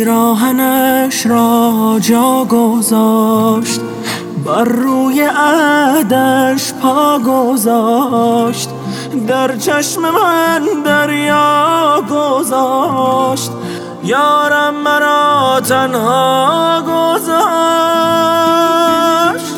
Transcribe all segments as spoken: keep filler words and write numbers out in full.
پیراهنش را جا گذاشت، بر روی عهدش پا گذاشت، در چشم من دریا گذاشت، یارم مرا تنها گذاشت.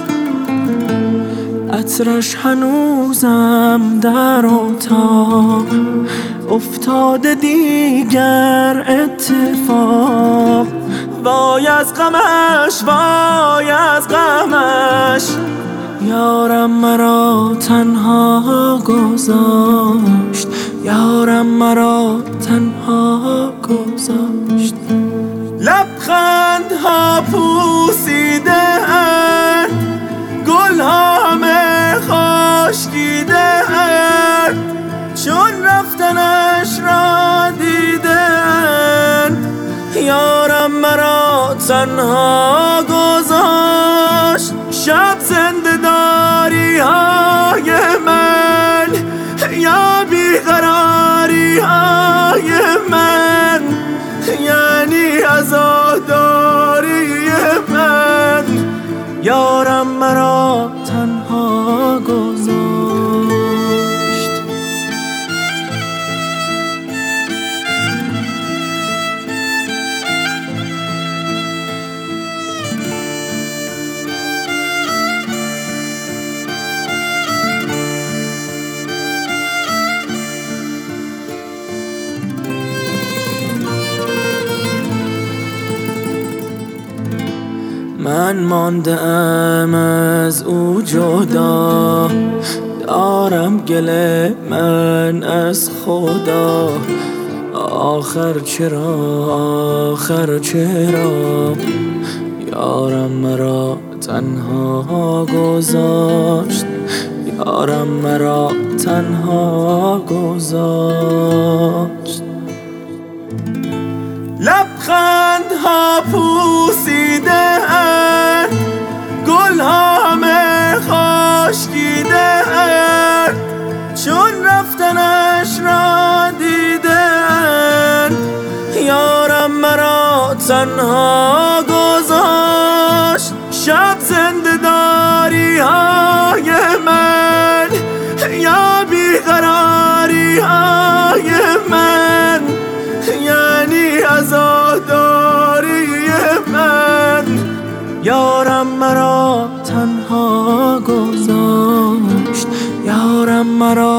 عطرش هنوزم در اتاق افتاده دیگر اتفاق، وای از غمش وای از غمش، یارم مرا تنها گذاشت، یارم مرا تنها گذاشت. لبخندها پوسیده اند، گلها همه خشکیده اند، چون رفتنش را دیدند، یارم مرا تنها گذاشت. شب زنده داری های من یا بیقراری های من، یعنی عزاداری من، یارم مرا تنها گذاشت. من مانده ام از او جدا، دارم گله من از خدا. آخر چرا آخر چرا یارم مرا تنها گذاشت، یارم مرا تنها گذاشت. لبخندها پوسیده اند، گلها همه خشکیده اند، چون رفتنش را دیدند، یارم مرا تنها گذاشت. شب زنده داری های من یا بیقراری های من، یعنی عزاداری من، یارم مرا تنها گذاشت، یارم مرا